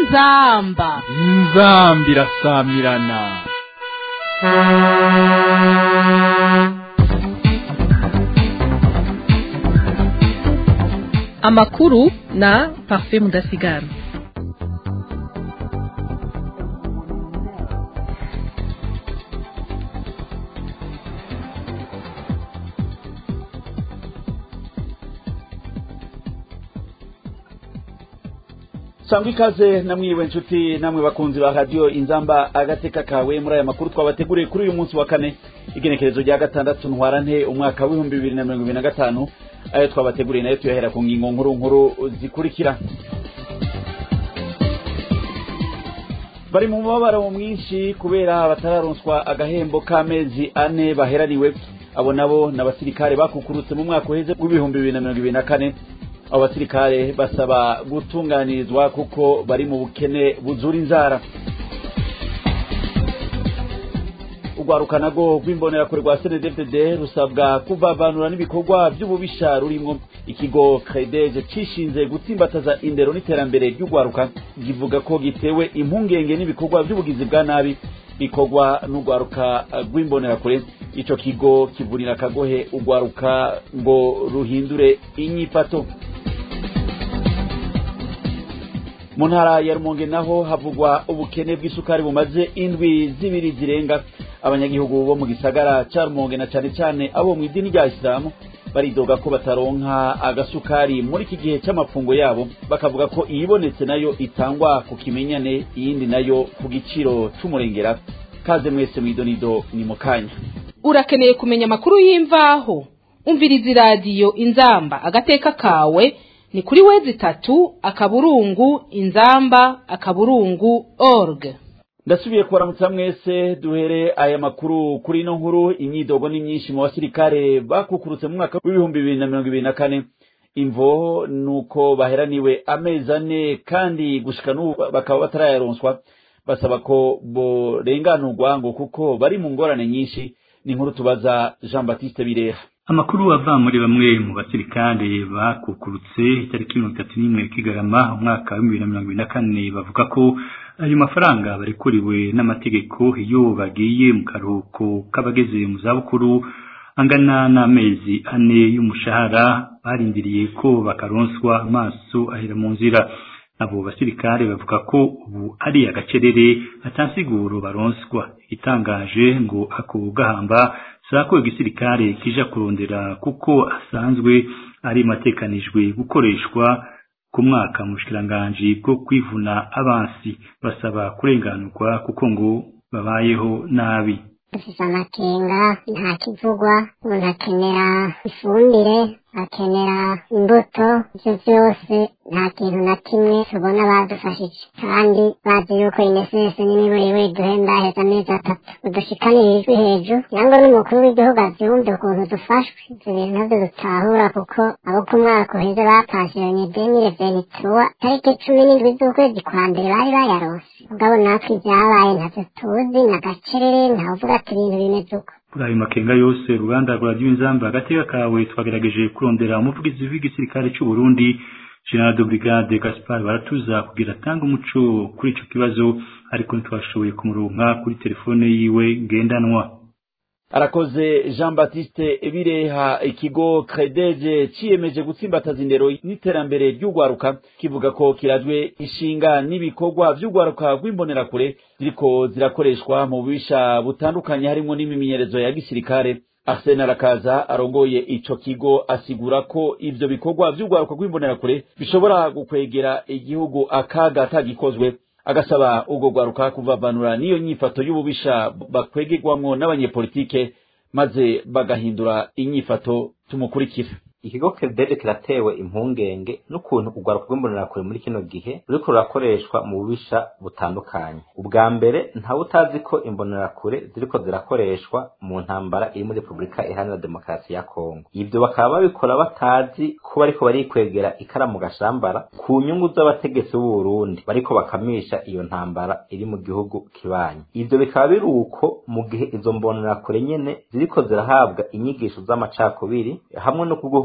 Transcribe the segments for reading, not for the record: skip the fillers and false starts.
inzamba irasamirana. Amakuru na Parfait Mudasigana. Sangwa ikaze namwiwe nshuti namwe bakunzi ba radio Inzamba agateka kawe muri aya makuru twabateguriye kuri uyu munsi wa kane igenekerezo rya gatandatu ntwarante umwaka wa 2025 ayo twabateguriye nayo tuyahera ku ngingo nkuru zikurikira. Bari mu mabaro mwinshi kubera batararonswa agahembo k'amezi 4 baheraniwe. Abo nabo n'abasirikare bakukurutse mu mwaka uheze w'2024. Abasirikare basaba gutunganirizwa kuko bari mu bukene buzura inzara. Ugwarukanago rw'imbonera kure rwa CNDD rusabwa kuvavanura n'ibikorwa by'ububisha rurimo ikigo Credeje cishinze gutsimbataza indero n'iterambere ry'ugwaruka givuga ko gitewe impungenge n'ibikorwa by'ubugizi bwa nabi bikorwa n'ugwaruka rw'imbonera kure. Ico kigo kivunira kagohe ugwaruka ngo ruhindure inyifato. Mu ntara ya Rumonge naho havugwa ubukene bw'isukari bumaze indwi zibiri zirenga. Abanyagihugu bo mu gisagara ca Rumonge na cane cane abo mu idini rya Islam baridoga ko bataronka agasukari muri iki gihe c'amafungo yabo, bakavuga ko iyibonetse nayo itangwa ku kimenyane, iyindi nayo ku giciro c'umurengera. Kaze mwese mwidonido ni mukanya. Urakeneye kumenya amakuru y'imvaho? Umviriza radio Inzamba agateka kawe ni kuri wezi3:inzamba.org. Ndasubiye kubaramutsa mwese. Duhere aya makuru kuri no nkuru. Imyidogo ni myinshi mu basirikare bakukurutse mu mwaka wa 2024. Imvo nuko baheraniwe amezi 4 kandi gushika n'ubu bakaba batarayaronswa. Basaba ko borenganurwa ngo kuko bari mu ngorane nyinshi. Ni nkuru tubaza Jean Baptiste Bireha. Amakuru ava muri bamwe mu basirikare bakukurutse itariki 31 Kigarama umwaka wa 2024 bavuga ko ayo mafaranga barekuriwe n'amategeko iyo bagiye mu karuhuko k'abageze mu zabukuru angana n'amezi 4 y'umushahara barindiriye ko bakaronswa amaso ahera mu nzira. Abo basirikare bavuga ko ubu ari agacerere atansiguro baronswa. Itangaje ngo ako gahamba sako igisirikare kija kurondera kuko asanzwe ari matekanijwe gukoreshwa ku mwaka mu bushikiranganje bwo kwivuna abansi. Basaba kurenganurwa kuko ngo babayeho nabi. Dufise amakenga nta kivugwa, umuntu akenera ifumbire, akenera imbuto, ivyo vyose nta kintu na kimwe tubona badufashije, kandi bazi yuko INSS n'imiburiwe duhemba heza amezi 3 udushikanira hejuru yango n'umukuru w'igihugu avyumve ukuntu dufashwe. Ivyo bintu navyo dutahura kuko abo ku mwaka uheze bapansione 2023 tariki 17 z'ukwezi kwa mbere bari bayaronse. Mugabo natwe ivyabaye ntavyo tuzi, n'agacerere ntawuvuga ati ibintu bimeze uko. Kuri ayo makenga yose uruganda rwa Radio Inzamba agateka kawe twagerageje kurondera umuvugizi w'igisirikare cy'u Burundi General de Brigade Gaspard Baratuza kugira tanga umuco kuri ico kibazo, ariko ntitwashoboye kumuronka kuri telefone yiwe ngendanwa. Arakoze Jean Baptiste Bireha. Ikigo Credeje ciyemeje gutsimbataza indero n'iterambere ry'ugwaruka kivuga ko kirajwe ishinga n'ibikorwa by'ugwaruka rw'imbonera kure ziriko zirakoreshwa mu bisha butandukanye harimo n'imimenyerezo ya gisirikare. Arsene Arakaza arongoye ico kigo asigura ko ivyo bikorwa by'ugwaruka rw'imbonera kure bishobora gukwegera igihugu akaga atagikozwe. Agasaba ubwo gwaruka kuvavanura niyo nyifato y'ububisha bakwegegwamwo n'abanyepolitike maze bagahindura inyifato. Tumukurikira. Ikigo Credeje kiratewe impungenge n'ukuntu ugwaruka rw'imbonera kure muri kino gihe ruriko rurakoreshwa mu bubisha butandukanye. Ubwa mbere ntawe utazi ko imbonera kure ziriko zirakoreshwa mu ntambara iri muri Republika Iharanira Demokarasi ya Kongo. Ibyo bakaba babikora batazi ko bariko barikwegera ikaramu gashambara ku nyungu z'abategetsi b'u Burundi bariko bakamisha iyo ntambara iri mu gihugu kibanyi. Ibyo bikaba biruko mu gihe izo mbonera kure nyene ziriko zirahabwa inyigisho z'amacakubiri hamwe no kuguho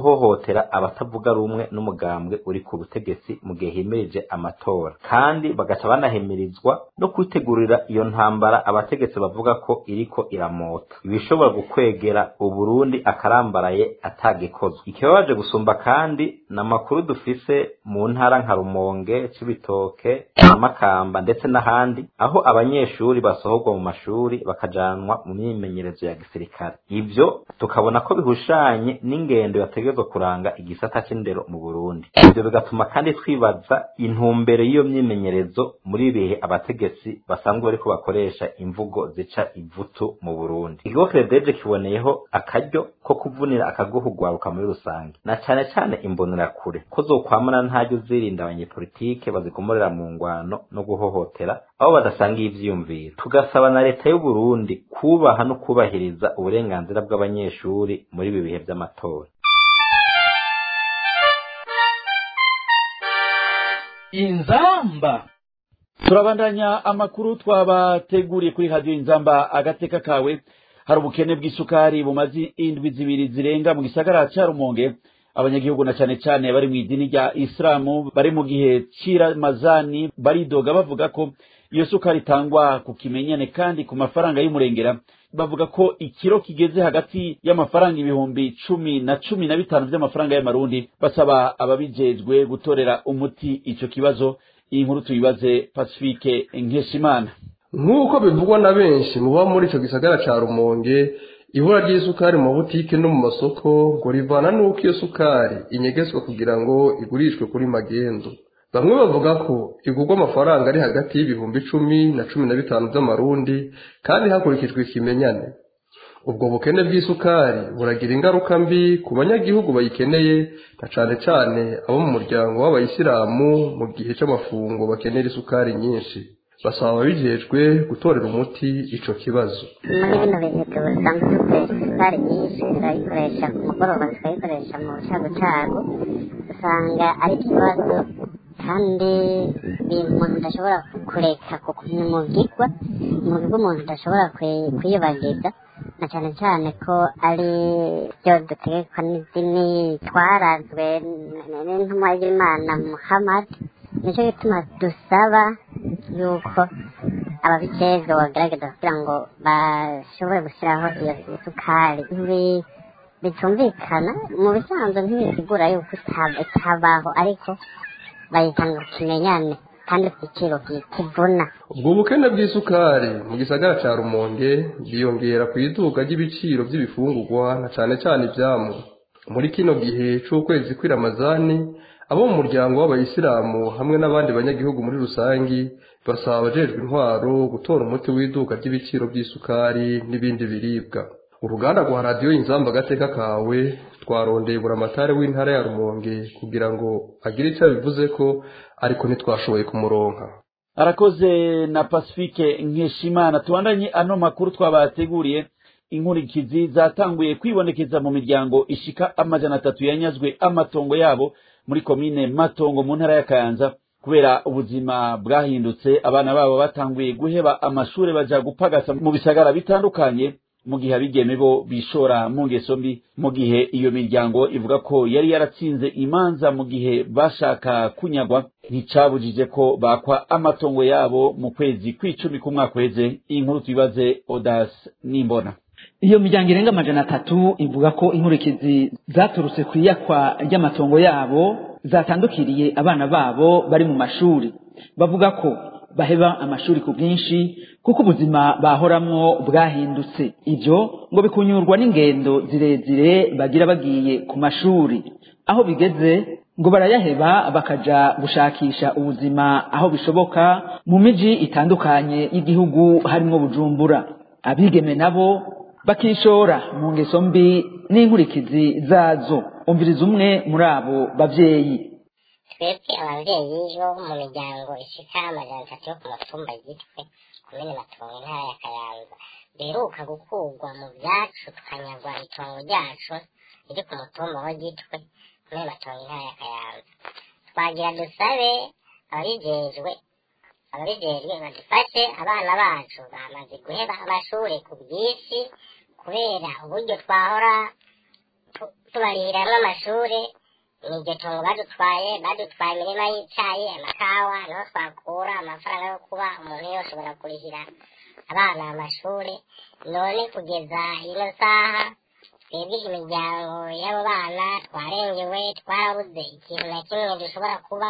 guhohotera abatavuga rumwe n'umugambwe uri ku butegetsi mu gihe himirije amatora, kandi bagaca banahimirizwa no kwitegurira iyo ntambara abategetsi bavuga ko iriko iramota, ibishobora gukwegera Uburundi akarambaraye atagikozwe. Ikibabaje gusumba kandi n'amakuru dufise mu ntara nka Rumonge, Cibitoke, Makamba ndetse n'ahandi, aho abanyeshuri basohorwa mu mashuri bakajanwa mu myimenyerezo ya gisirikare. Ivyo tukabona ko bihushanye n'ingendo yategezwe kuranga igisata c'indero mu Burundi. Ivyo bigatuma kandi twibaza intumbero y'iyo myimenyerezo muri bihe abategetsi basanzwe bariko bakoresha imvugo zica ivutu mu Burundi. Ikigo Credeje kiboneyeho akaryo ko kuvunira akaguhugwaruka muri rusange, na cane cane imbonerakure ko zokwamana ntajyo zirinda abanyepolitike bazigomorera mu ngwano no guhohotera abo badasangiye ivyiyumviro. Tugasaba na leta y'u Burundi kubaha no kubahiriza uburenganzira bw'abanyeshuri muri ibi bihe vy'amatora. Inzamba. Turabandanya amakuru twabateguriye kuri radio Inzamba agateka kawe. Hari ubukene bw'isukari bumazi indwi zibiri zirenga mu gisagara ca Rumonge. Abanyagihugu na cane cane bari mu idini rya Islamu bari mu gihe cy'Ramazani baridoga bavuga ko iyo sukari itangwa ku kimenyane kandi ku mafaranga y'umurengera. Bavuga ko ikiro kigeze hagati y'amafaranga ibihumbi 10 na 15 by'amafaranga y'amarundi. Basaba ababijejwe gutorera umuti ico kibazo. Iyi nkuru tuyibaze Pacifique Nkeshimana. Nk'uko bivugwa na benshi muba muri ico gisagara ca Rumonge, ibura ry'isukari mu butike no mu masoko ngo rivana n'uko iyo sukari inyegezwa kugira ngo igurishwe kuri magendo. Bamwe bavuga ko igurwa amafaranga ari hagati y'ibihumbi 10 na 15 by'amarundi kandi hakurikijwe ikimenyane. Ubwo bukene bw'isukari buragira ingaruka mbi ku banyagihugu bayikeneye, na cane cane abo mu muryango w'abayisilamu mu gihe c'amafungo bakenera isukari nyinshi. Basaba ababijejwe gutorera umuti ico kibazo. Muri bino bihe dusanzwe dukoresha isukari nyinshi, turayikoresha ku mugoroba, tukayikoresha mu cagucagu, usanga ari ikibazo kandi umuntu udashobora kureka kuko umugigwa umuntu udashobora kwiyobagiza, na cyane cyane ko ari byo dutegekwa n'idini twarazwe n'intumwa y'Imana Muhammad. Nico gituma dusaba yuko ababijejwe bagerageza kugira ngo bashobore gushyiraho iyo sukari. Bitumvikana mu bisanzwe ntibisigura yuko itabaho, ariko bayitanga ku kimenyane kandi ku giciro kivuna. Ubwo bukene bw'isukari mu gisagara ca Rumonge bwiyongera ku iduga ry'ibiciro by'ibifungurwa na cane cane ivyamwa. Muri kino gihe c'ukwezi kw'iramazani, abo mu muryango w'abayisilamu hamwe n'abandi banyagihugu muri rusangi basaba abajejwe intwaro gutora umuti w'iduka ry'ibiciro by'isukari n'ibindi biribwa. Uruganda rwa radio Inzamba agateka kawe twarondeye buramatari w'intara ya Rumonge kugira ngo agire icyo bivuze ko, ariko ntitwashoboye kumuronka. Arakoze na Pacifique Nkeshimana. Tuandanye ano makuru twabateguriye. Inkurikizi zatanguye kwibonekeza mu miryango ishika 300 yanyazwe amatongo yabo muri komine Matongo mu ntara ya Kayanza kubera ubuzima bwahindutse. Abana babo batanguye guheba amashure baja gupagasa mu bisagara bitandukanye, mu gihe abigeme bo bishora mu ngeso mbi. Mu gihe iyo miryango ivuga ko yari yaratsinze imanza mu gihe bashaka kunyagwa, nticabujije ko bakwa amatongo yabo mu kwezi kw'icumi k'umwaka uheze. Iyi nkuru tuyibaze Odas Nimbona. Iyo miryango irenga 300 ivuga ko inkurikizi zaturutse kwiyakwa ry'amatongo yabo zatandukiriye abana babo bari mu mashuri. Bavuga ko baheba amashuri ku bwinshi kuko ubuzima bahoramwo bwahindutse. Ivyo ngo bikunyurwa n'ingendo zirezire bagira bagiye ku mashuri, aho bigeze ngo barayaheba bakaja gushakisha ubuzima aho bishoboka mu miji itandukanye y'igihugu harimo Bujumbura. Abigeme nabo bakishora mu ngeso mbi n'inkurikizi zazo. Umviriza umwe muri abo bavyeyi. Twebwe abavyeyi bo mu miryango ishika 300 yo ku mutumba yitwe komine Matongo intara ya Kayanza beruka gukurwa mu byacu tukanyagwa itongo ryacu riri ku mutumba wa Gitwe komine Matongo intara ya Kayanza. Twagira dusabe ababijejwe badufashe abana bacu bamaze guheba amashuri ku bwinshi kubera uburyo twahora tubarihiramwo amashuri ni iryo tongo badutwaye imirima y'icayi amakawa niho twakura amafaranga yo kuba umuntu yoshobora kurihira abana amashuri. None kugeza ino saha twebwe imiryango y'abo bana twarengewe, twarabuze ikintu na kimwe dushobora kuba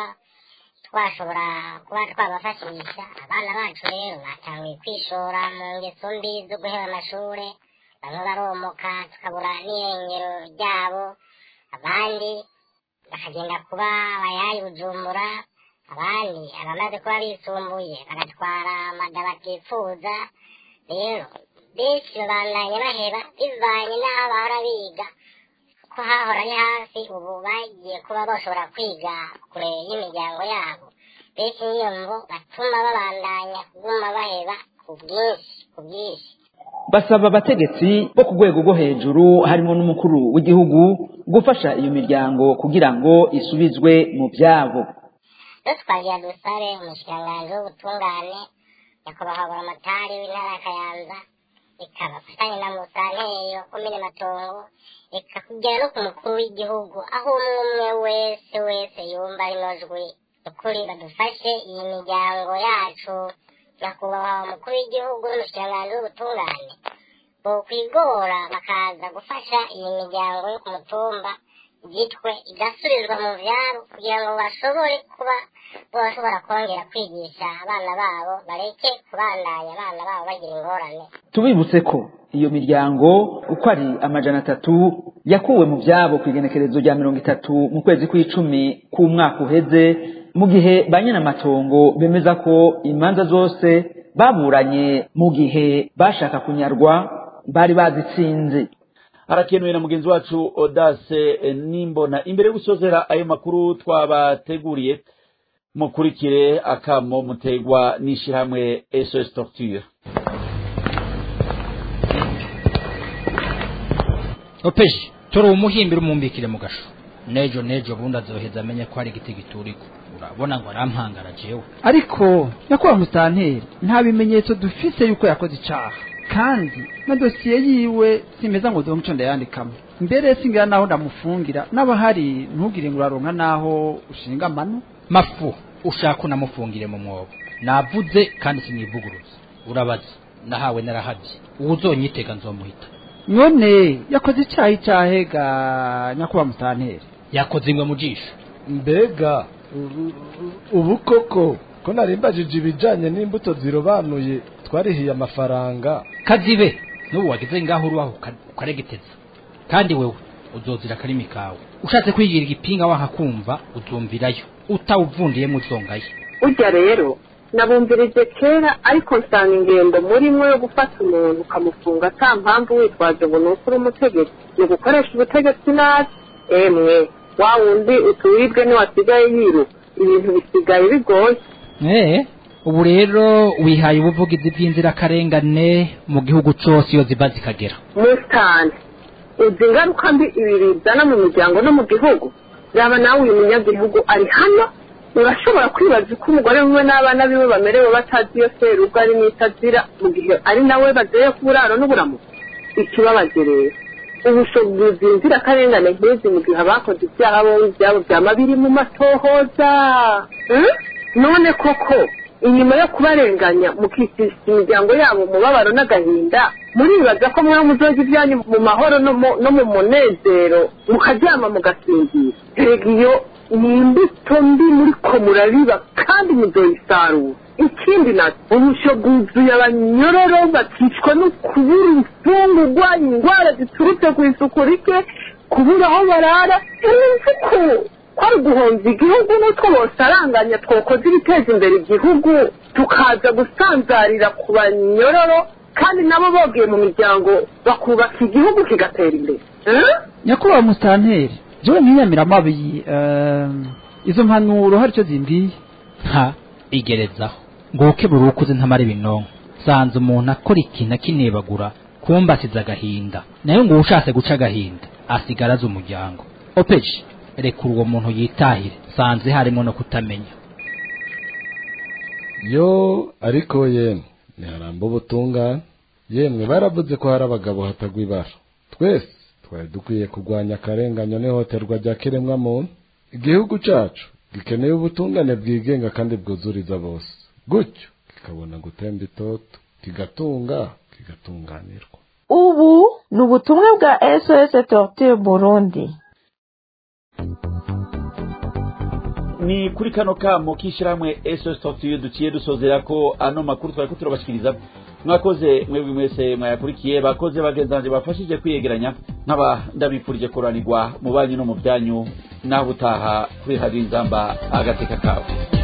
twabafashisha. Abana bacu rero batanguye kwishora mu ngeso mbi zo guheba amashuri, bamwe baromoka tukabura n'irengero ryabo, abandi bakagenda kuba abayayi Bujumbura, abandi abamaze kuba bisumbuye bagatwara amada batifuza. Rero benshi babandanya baheba bivanye n'aho bahora biga, ko hahora ari hasi, ubu bagiye kuba bashobora kwiga kure y'imiryango yabo. Benshi niyo ngo batuma babandanya kuguma baheba ku bwinshi. basaba abategetsi bo ku rwego rwo hejuru harimo n'umukuru w'igihugu gufasha iyo miryango kugira ngo isubizwe mu byabo. Twagira dusabe umushikiranganji w'ubutungane nyakubahwa buramatari w'intara ya Kayanza, ikabafatanya na musanteri wa komine Matongo, ikakugera no ku mukuru w'igihugu, aho umwe wese yumva rino jwi. Ukuri badufashe iyi miryango yacu, nyakubahwa umukuru w'igihugu n'umushikiranganji w'ubutungane bokwigora bakaza gufasha iyi miryango yo ku mutumba Gitwe igasubizwa mu vyaro kugira ngo bashobore kuba bashobora kongera kwigisha abana babo, bareke kubandanya abana babo bagira ingorane. Tubibutse ko iyo miryango uko ari 300 yakuwe mu byabo ku igenekerezo rya 30 mu kwezi kw'icumi k'umwaka uheze, mu gihe banyana amatongo bemeza ko imanza zose baburanye mu gihe bashaka kunyarwa bari bazitsinze. Arakenuye na mugenzi wacu Odase Nimbona. Imbere gusozera ayo makuru twabateguriye, mukurikire akamo mutegwa n'ishirahamwe SOS Torture. Opeshi toro umuhimbira umumbikire mu gasho, nejo bundi azoheza amenye ko ari igiti gituriko. Urabona ngo arampangara jewe, ariko nyakubahwa musanteri nta bimenyetso dufise yuko yakoze icaha, kandi na dosiye yiwe simeza ngo domuco ndayandikamo. Mbere singira naho ndamufungira, n'abahari ntugire ngo uraronka naho ushinga mano. Mafu ushaka unamufungire mu mwobo, navuze kandi sinivuguruza. Urabaza nahawe narahavye, uzonyitega nzomuhita. None yakoze icyaha cyahega nyakubahwa musanteri? Yakoze ingwe mu jisho. Mbega ubu koko ko narimbajije ibijanye n'imbuto zirobanuye twarihiye amafaranga. Kazibe n'ubu wagize ngaho urubaho ukaregeteza, kandi wewe uzozira karimi kawe. Ushatse kwigira igipinga wahakumva uzumvirayo, utawuvundiye mu zongaye. Urya rero nabumvirije kera, ariko nsanga ingendo murimo yo gufata umuntu ukamufunga ata mpamvu witwaje ngo nukuri umutegetsi ni gukoresha ubutegetsi nabi. Emwe wa wundi utuwibwe niwasigaye yiruka, ibintu bisigaye bigoye. Ubu rero wihaye ubuvugizi bw'inzirakarengane mu gihugu cyose iyo ziba zikagera. Mustani uzi ingaruka mbi ibi bizana mu miryango no mu gihugu. Yaba nawe uyu munyagihugu ari hano, urashobora kwibaza uko umugore wiwe n'abana biwe bamerewe batazi iyo serubwo ari n'itazira, mu gihe ari nawe bazeye ku buraro n'uburamuko. Ikibabaje rero ubushobozi inzirakarengane nk'izi mu gihe abakoze ibyaha bo ibyabo byama biri mu matohoza. None koko inyuma yo kubarenganya mukishisha imiryango yabo mubabaro n'agahinda, muribaza ko mwe muzoza ibyanyu mu mahoro no mu munezero mukaryama mugasinzira? Erega iyo ni imbuto mbi muriko murabiba kandi muzoyisarura. Ikindi nacyo ubusho bwuzuye abanyororo bakicwa no kubura imfungurwa, indwara ziturutse ku isuku rike, kubura aho barara. Imvuko kwari guhomba igihugu n'utwo bosaranganya twokoze ibiteza imbere igihugu, tukaza gusanzarira ku banyororo kandi nabo bogiye mu miryango bakubaka igihugu kigatera imbere. Nyakubahwa musanteri, jewe ntiyamira amabi izo mpanuro hari icyo zimbwiye. Igerezaho ngo ukebura ukuze ntamara ibinonko. Sanze umuntu akora ikintu akinebagura kumba asize agahinda, nayo ngo ushatse guca agahinda asigaraza umuryango. Opeji rekura uwo muntu yitahire, sanze harimo no kutamenya. Yo ariko yemwe ntiharamba ubutungane. Yemwe baravuze ko hari abagabo hatagwa ibara. Twese twari dukwiye kurwanya akarenganyo n'ihohoterwa rya kiremwamuntu. Igihugu cacu gikeneye ubutungane bwigenga kandi bwuzuriza bose, gutyo kikabona gutemba itoto, kigatunga kigatunganirwa. Ubu ni ubutumwa bwa SOS Torture Burundi. Ni kuri kano kamo k'ishyirahamwe SOS Torture duciye dusozera ko ano makuru twari ko turabashikiriza. Mwakoze mwebwe mwese mwayakurikiye, bakoze bagenzanje bafashije kwiyegeranya, nkaba ndabipfurije kuranirwa mu banyu no mu byanyu, naho utaha kuri Radio Inzamba agateka kawe.